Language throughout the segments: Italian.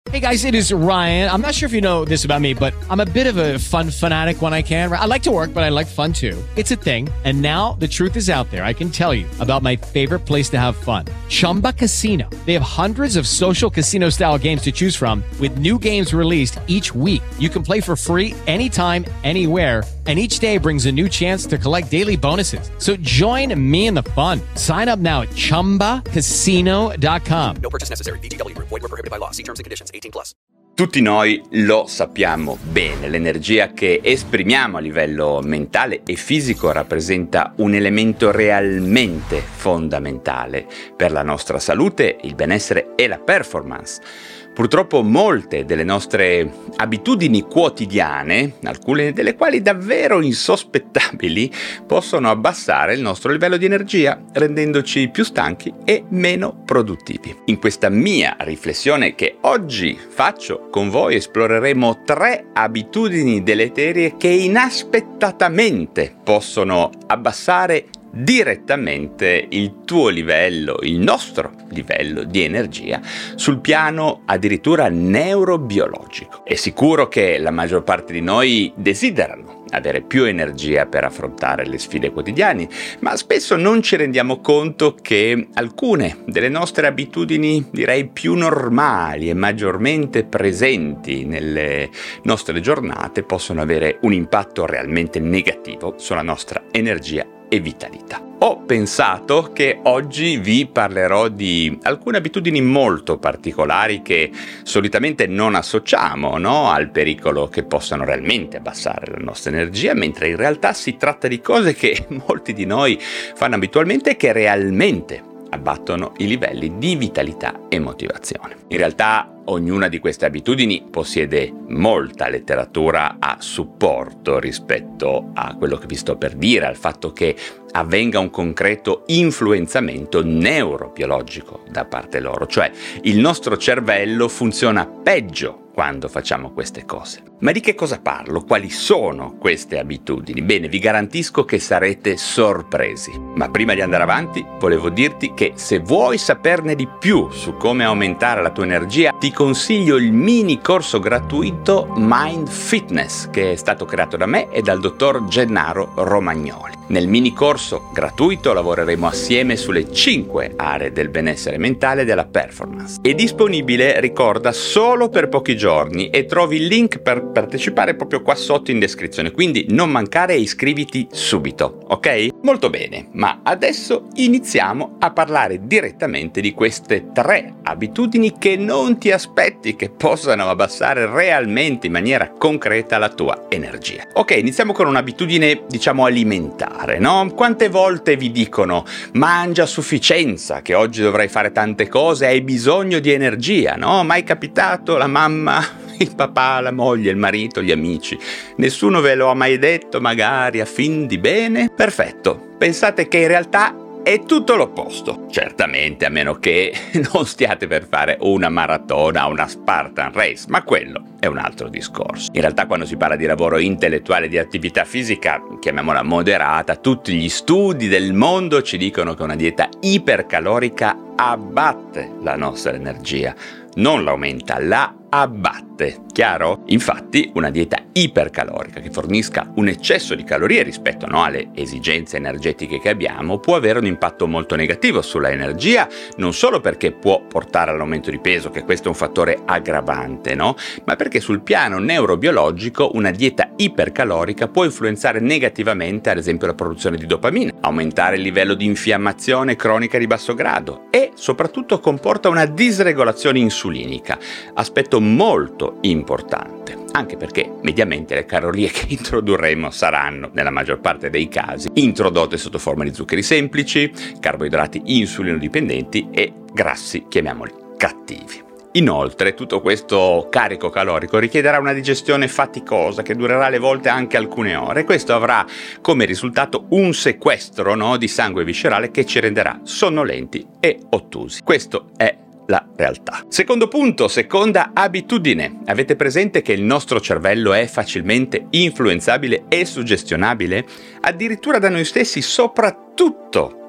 Hey guys, it is Ryan. I'm not sure if you know this about me, but I'm a bit of a fun fanatic when I can. I like to work, but I like fun too. It's a thing. And now the truth is out there. I can tell you about my favorite place to have fun. Chumba Casino. They have hundreds of social casino style games to choose from with new games released each week. You can play for free anytime, anywhere. And each day brings a new chance to collect daily bonuses. So join me in the fun. Sign up now at ChumbaCasino.com. No purchase necessary. VGW Group. Void where prohibited by law. See terms and conditions. 18+. Tutti noi lo sappiamo bene, l'energia che esprimiamo a livello mentale e fisico rappresenta un elemento realmente fondamentale per la nostra salute, il benessere e la performance. Purtroppo molte delle nostre abitudini quotidiane, alcune delle quali davvero insospettabili, possono abbassare il nostro livello di energia, rendendoci più stanchi e meno produttivi. In questa mia riflessione che oggi faccio con voi esploreremo 3 abitudini deleterie che inaspettatamente possono abbassare direttamente il tuo livello, il nostro livello di energia sul piano addirittura neurobiologico. È sicuro che la maggior parte di noi desiderano avere più energia per affrontare le sfide quotidiane, ma spesso non ci rendiamo conto che alcune delle nostre abitudini, direi più normali e maggiormente presenti nelle nostre giornate, possono avere un impatto realmente negativo sulla nostra energia e vitalità. Ho pensato che oggi vi parlerò di alcune abitudini molto particolari che solitamente non associamo, al pericolo che possano realmente abbassare la nostra energia, mentre in realtà si tratta di cose che molti di noi fanno abitualmente e che realmente abbattono i livelli di vitalità e motivazione. In realtà ognuna di queste abitudini possiede molta letteratura a supporto rispetto a quello che vi sto per dire, al fatto che avvenga un concreto influenzamento neurobiologico da parte loro, cioè il nostro cervello funziona peggio quando facciamo queste cose. Ma di che cosa parlo? Quali sono queste abitudini? Bene, vi garantisco che sarete sorpresi. Ma prima di andare avanti, volevo dirti che se vuoi saperne di più su come aumentare la tua energia, ti consiglio il mini corso gratuito Mind Fitness, che è stato creato da me e dal dottor Gennaro Romagnoli. Nel mini corso gratuito lavoreremo assieme sulle 5 aree del benessere mentale e della performance. È disponibile, ricorda, solo per pochi giorni e trovi il link per partecipare proprio qua sotto in descrizione, quindi non mancare e iscriviti subito, ok? Molto bene, ma adesso iniziamo a parlare direttamente di queste 3 abitudini che non ti aspetti che possano abbassare realmente in maniera concreta la tua energia. Ok, iniziamo con un'abitudine, alimentare, no? Quante volte vi dicono mangia a sufficienza, che oggi dovrai fare tante cose, hai bisogno di energia, no? Mai capitato? La mamma, il papà, la moglie, il marito, gli amici. Nessuno ve lo ha mai detto, magari a fin di bene? Perfetto. Pensate che in realtà è tutto l'opposto. Certamente, a meno che non stiate per fare una maratona, una Spartan Race, ma quello è un altro discorso. In realtà, quando si parla di lavoro intellettuale e di attività fisica, chiamiamola moderata, tutti gli studi del mondo ci dicono che una dieta ipercalorica abbatte la nostra energia, non l'aumenta, la abbatte. Chiaro? Infatti, una dieta ipercalorica che fornisca un eccesso di calorie rispetto alle esigenze energetiche che abbiamo può avere un impatto molto negativo sulla energia, non solo perché può portare all'aumento di peso, che questo è un fattore aggravante, ma perché sul piano neurobiologico una dieta ipercalorica può influenzare negativamente ad esempio la produzione di dopamina, aumentare il livello di infiammazione cronica di basso grado e soprattutto comporta una disregolazione insulinica, aspetto molto importante, anche perché mediamente le calorie che introdurremo saranno, nella maggior parte dei casi, introdotte sotto forma di zuccheri semplici, carboidrati insulino dipendenti e grassi, chiamiamoli cattivi. Inoltre, tutto questo carico calorico richiederà una digestione faticosa che durerà alle volte anche alcune ore. Questo avrà come risultato un sequestro di sangue viscerale che ci renderà sonnolenti e ottusi. Questo è la realtà. Secondo punto, seconda abitudine. Avete presente che il nostro cervello è facilmente influenzabile e suggestionabile? Addirittura da noi stessi, soprattutto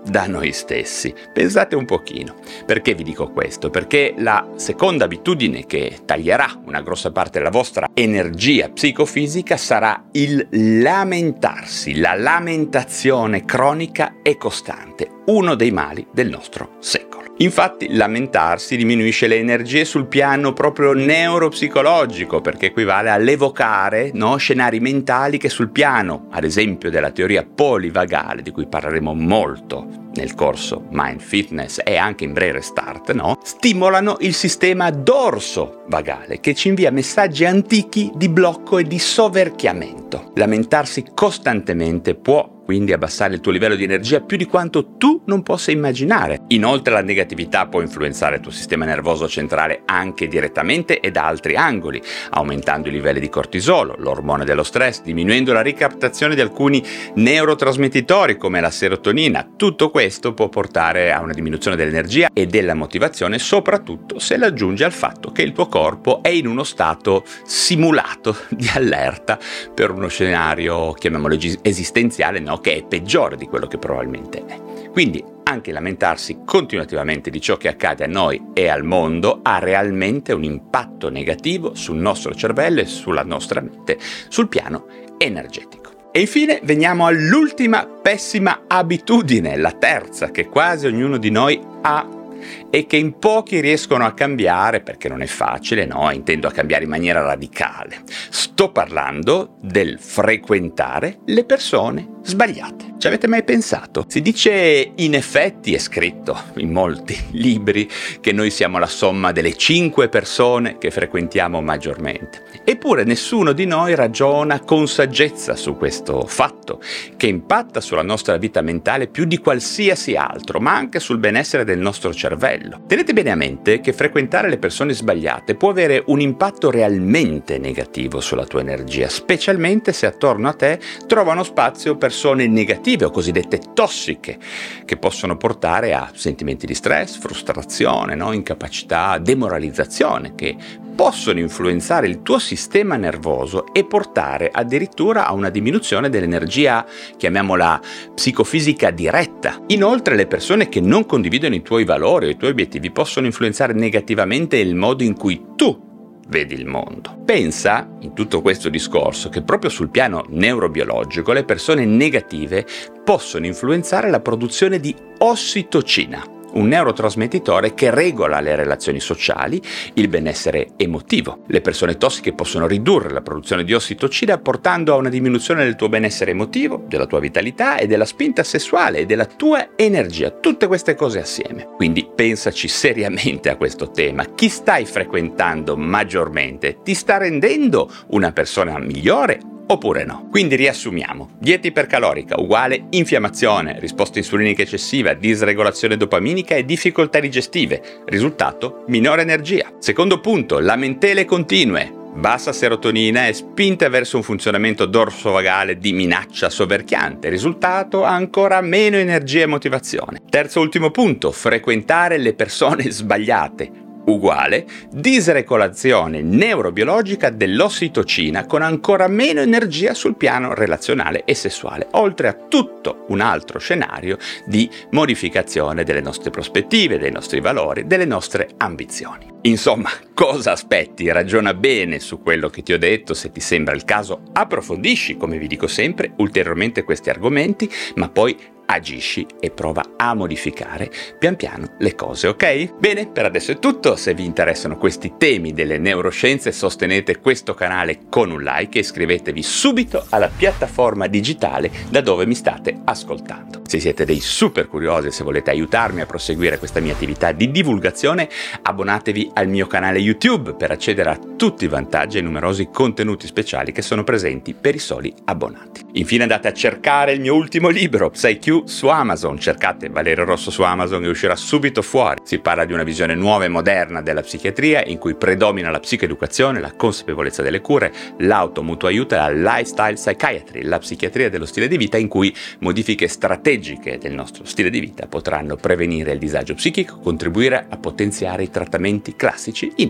da noi stessi. Pensate un pochino. Perché vi dico questo? Perché la seconda abitudine che taglierà una grossa parte della vostra energia psicofisica sarà il lamentarsi, la lamentazione cronica e costante, uno dei mali del nostro secolo. Infatti lamentarsi diminuisce le energie sul piano proprio neuropsicologico, perché equivale all'evocare scenari mentali che sul piano, ad esempio della teoria polivagale, di cui parleremo molto nel corso Mind Fitness e anche in Brain Restart, stimolano il sistema dorso-vagale, che ci invia messaggi antichi di blocco e di soverchiamento. Lamentarsi costantemente può quindi abbassare il tuo livello di energia più di quanto tu non possa immaginare. Inoltre la negatività può influenzare il tuo sistema nervoso centrale anche direttamente e da altri angoli, aumentando i livelli di cortisolo, l'ormone dello stress, diminuendo la ricaptazione di alcuni neurotrasmettitori come la serotonina. Tutto questo può portare a una diminuzione dell'energia e della motivazione, soprattutto se la aggiungi al fatto che il tuo corpo è in uno stato simulato di allerta per uno scenario, chiamiamolo esistenziale, che è peggiore di quello che probabilmente è. Quindi anche lamentarsi continuativamente di ciò che accade a noi e al mondo ha realmente un impatto negativo sul nostro cervello e sulla nostra mente, sul piano energetico. E infine veniamo all'ultima pessima abitudine, la terza, che quasi ognuno di noi ha e che in pochi riescono a cambiare, perché non è facile, intendo a cambiare in maniera radicale. Sto parlando del frequentare le persone sbagliate. Ci avete mai pensato? Si dice, in effetti, è scritto in molti libri, che noi siamo la somma delle 5 persone che frequentiamo maggiormente. Eppure nessuno di noi ragiona con saggezza su questo fatto, che impatta sulla nostra vita mentale più di qualsiasi altro, ma anche sul benessere del nostro cervello. Tenete bene a mente che frequentare le persone sbagliate può avere un impatto realmente negativo sulla tua energia, specialmente se attorno a te trovano spazio persone negative o cosiddette tossiche, che possono portare a sentimenti di stress, frustrazione, incapacità, demoralizzazione, che possono influenzare il tuo sistema nervoso e portare addirittura a una diminuzione dell'energia, chiamiamola psicofisica diretta. Inoltre le persone che non condividono i tuoi valori o i tuoi obiettivi possono influenzare negativamente il modo in cui tu vedi il mondo. Pensa, in tutto questo discorso, che proprio sul piano neurobiologico le persone negative possono influenzare la produzione di ossitocina, un neurotrasmettitore che regola le relazioni sociali, il benessere emotivo. Le persone tossiche possono ridurre la produzione di ossitocina, portando a una diminuzione del tuo benessere emotivo, della tua vitalità e della spinta sessuale e della tua energia. Tutte queste cose assieme. Quindi pensaci seriamente a questo tema. Chi stai frequentando maggiormente ti sta rendendo una persona migliore oppure no? Quindi riassumiamo: dieta ipercalorica uguale infiammazione, risposta insulinica eccessiva, disregolazione dopaminica e difficoltà digestive. Risultato: minore energia. Secondo punto, lamentele continue, bassa serotonina e spinte verso un funzionamento dorsovagale di minaccia soverchiante. Risultato: ancora meno energia e motivazione. Terzo ultimo punto, frequentare le persone sbagliate uguale disregolazione neurobiologica dell'ossitocina con ancora meno energia sul piano relazionale e sessuale, oltre a tutto un altro scenario di modificazione delle nostre prospettive, dei nostri valori, delle nostre ambizioni. Insomma, cosa aspetti? Ragiona bene su quello che ti ho detto. Se ti sembra il caso, approfondisci, come vi dico sempre, ulteriormente questi argomenti, ma poi agisci e prova a modificare pian piano le cose, ok? Bene, per adesso è tutto. Se vi interessano questi temi delle neuroscienze, sostenete questo canale con un like e iscrivetevi subito alla piattaforma digitale da dove mi state ascoltando. Se siete dei super curiosi e se volete aiutarmi a proseguire questa mia attività di divulgazione, abbonatevi al mio canale YouTube per accedere a tutti i vantaggi e ai numerosi contenuti speciali che sono presenti per i soli abbonati. Infine andate a cercare il mio ultimo libro, PsyQ, su Amazon. Cercate Valerio Rosso su Amazon e uscirà subito fuori. Si parla di una visione nuova e moderna della psichiatria in cui predomina la psicoeducazione, la consapevolezza delle cure, l'automutuo-aiuto e la lifestyle psychiatry, la psichiatria dello stile di vita in cui modifiche strategiche del nostro stile di vita potranno prevenire il disagio psichico, contribuire a potenziare i trattamenti classici in atto.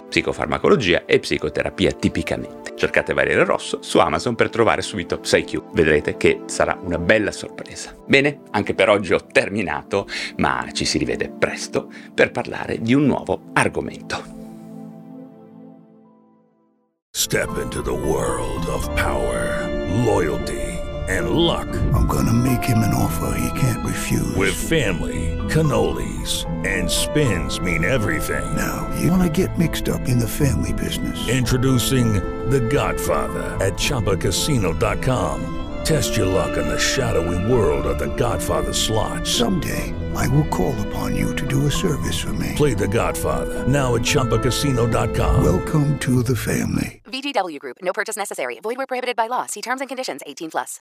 psicofarmacologia e psicoterapia tipicamente. Cercate Valiere Rosso su Amazon per trovare subito PsyQ. Vedrete che sarà una bella sorpresa. Bene, anche per oggi ho terminato, ma ci si rivede presto per parlare di un nuovo argomento. Step into the world of power, loyalty, and luck. I'm gonna make him an offer he can't refuse. With family, cannolis, and spins mean everything. Now, you wanna get mixed up in the family business. Introducing The Godfather at ChumbaCasino.com. Test your luck in the shadowy world of The Godfather slot. Someday, I will call upon you to do a service for me. Play The Godfather, now at ChumbaCasino.com. Welcome to the family. VGW Group. No purchase necessary. Void where prohibited by law. See terms and conditions. 18+.